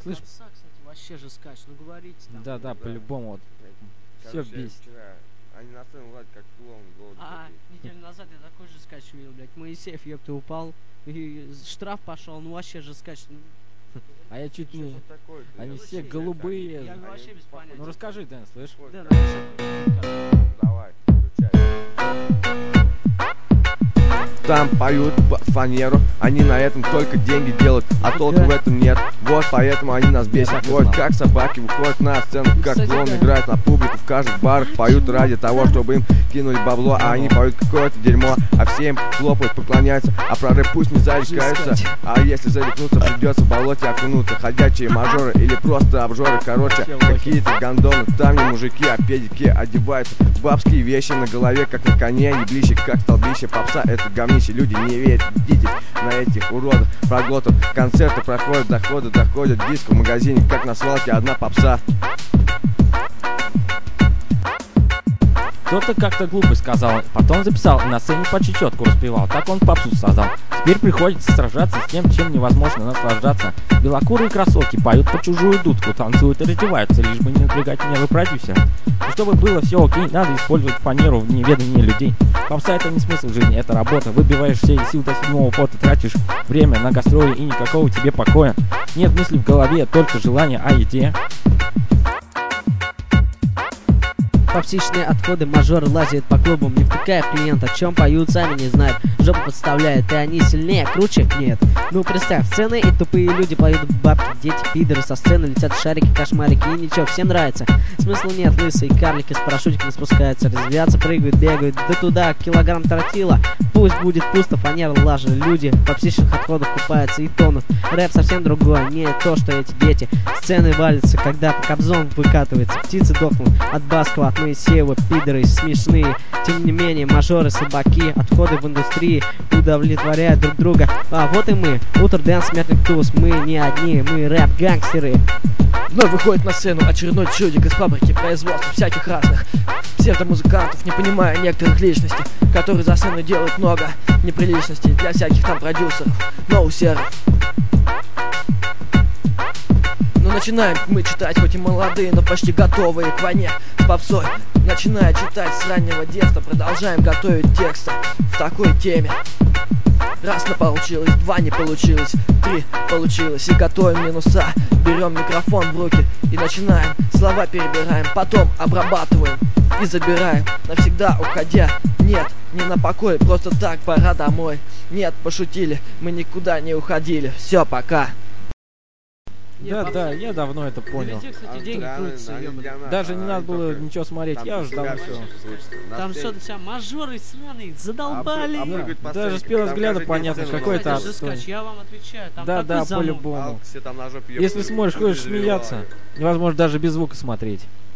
Слышь, Попса, кстати, вообще же скач, ну говорите там. да, Да. по-любому вот. Все Короче, бесит. вчера они на сцену владят как клоун, голод Неделю назад я такой же скач увидел, блядь. Моисеев, ёпта, упал. И штраф пошел, ну вообще же скач. Ну, А я чуть не... Они я все вообще- голубые. я вообще без понятия. Ну расскажи, Дэн, слышь? Да, ну, что- Давай, включай. Там поют фанеру, они на этом только деньги делают, а толку в этом нет. Вот поэтому они нас бесят. Вот как собаки выходят на сцену, как клоун играет на публику в каждых барах, поют ради того, чтобы им кинули бабло, а они поют какое-то дерьмо, а все им хлопают, поклоняются, а про рэп пусть не зарекаются. А если зарекнуться, придется в болоте окунуться. Ходячие мажоры или просто обжоры, короче, какие-то гондоны. Там не мужики, а педики одеваются в бабские вещи на голове, как на коне, еблище, как столбище. Попса — это говнище, люди не верят, идите на этих уродов, проглотов. Концерты проходят, доходят, диск в магазине, как на свалке, одна попса. Кто-то как-то глупость сказал, потом записал и на сцене по чечетку распевал. Так он попсу создал. Теперь приходится сражаться с тем, чем невозможно наслаждаться. Белокурые красотки поют по чужую дудку, танцуют и раздеваются, лишь бы не напрягать нервы продюсера. И чтобы было все окей, надо использовать фанеру в неведении людей. Попса — это не смысл жизни, это работа. Выбиваешь все сил до седьмого пота, тратишь время на гастроли и никакого тебе покоя. Нет мыслей в голове, только желание о еде. Токсичные отходы, мажоры лазят по клубам, не втыкая в клиент, о чем поют, сами не знают. Жопу подставляют, и они сильнее, круче? Нет. Ну представь, сцены и тупые люди поют бабки, дети, пидоры со сцены летят шарики, кошмарики, и ничего, всем нравится. Смысла нет, лысые карлики с парашютиками спускаются, резвятся, прыгают, бегают, да туда килограмм тротила. Пусть будет пусто, фанера лажа, люди в токсичных отходах купаются и тонут. Рэп совсем другой, не то, что эти дети. Сцены валятся, когда по кобзон выкатывается, птицы дохнут от Баскова, от Моисеева, пидоры смешные. Тем не менее, мажоры, слабаки, отходы в индустрии удовлетворяют друг друга. А вот и мы, Утро Дэн, Смертник Туз, мы не одни, мы рэп-гангстеры. Вновь выходит на сцену очередной чудик из фабрики производства всяких разных псевдомузыкантов, не понимая некоторых личностей, которые за сценой делают много неприличностей для всяких там продюсеров, ноусеров. Но начинаем мы читать, хоть и молодые, но почти готовые к войне с попсой. Начиная читать с раннего детства, продолжаем готовить тексты в такой теме. Раз не получилось, два не получилось, три получилось, и готовим минуса. Берем микрофон в руки и начинаем, слова перебираем, потом обрабатываем и забираем, навсегда уходя. Нет, не на покой, просто так, пора домой. Нет, пошутили, мы никуда не уходили. Все, пока. Да, я давно это понял. Везде, кстати, деньги крутятся, ёбаный. Даже не надо было ничего смотреть, я уже давно все. Там что-то вся мажоры сраные, задолбали. Даже с первого взгляда понятно, какой это Кстати, же отстой. скач, я вам отвечаю, там Да, такой замок. по-любому. Если смотришь, хочешь смеяться, невозможно даже без звука смотреть.